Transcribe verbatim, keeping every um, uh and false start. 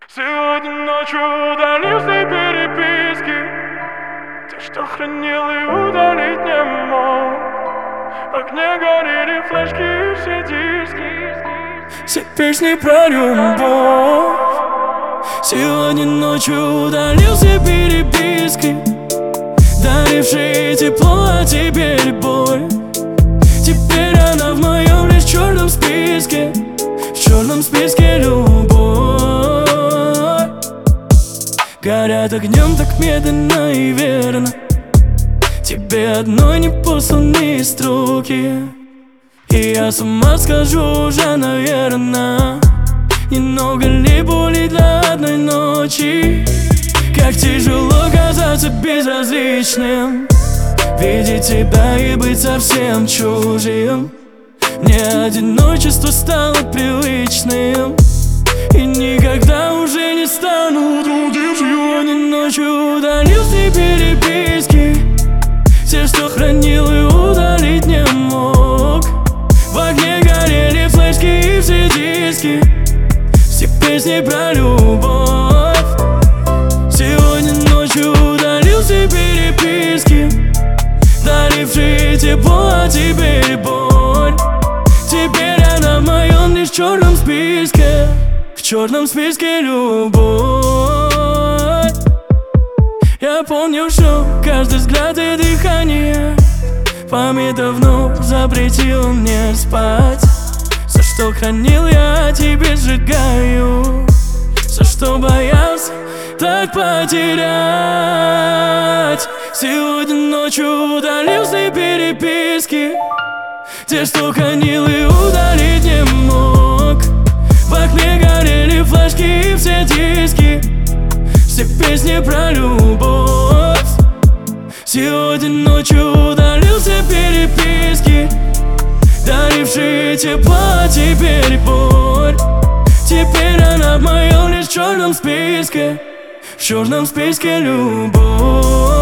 Сегодня ночью удалил все переписки, те, что хранил и удалить не мог. В окне горели флешки и все диски, все песни про любовь. Сегодня ночью удалил все переписки, дарившие тепло, а теперь боль. Теперь она в моем лишь черном списке, в черном списке любовь. Горят огнем так медленно и верно, тебе одной не посланы строки. И я с ума схожу уже, наверно. Немного ли боли для одной ночи? Как тяжело казаться безразличным, видеть тебя и быть совсем чужим. Мне одиночество стало привычным, и никогда уже не стану другим. Сегодня ночью удалил все переписки, те, что хранил и удалить не мог. В огне горели флешки и все диски, все песни про любовь. Сегодня ночью удалил все переписки, дарившие тепло, а теперь боль. Теперь она в моем лишь черном списке, в черном списке любовь. Я помню, что каждый взгляд и дыхание память давно запретила мне спать. За что хранил я, теперь сжигаю, за что боялся так потерять. Сегодня ночью удалил все переписки, те, что хранил и удалить не мог. В окне горели флешки и все диски, все песни про любовь. Сегодня ночью удалил все переписки, дарившие тепло, а теперь боль. Теперь она в моем лишь черном списке, в черном списке любовь.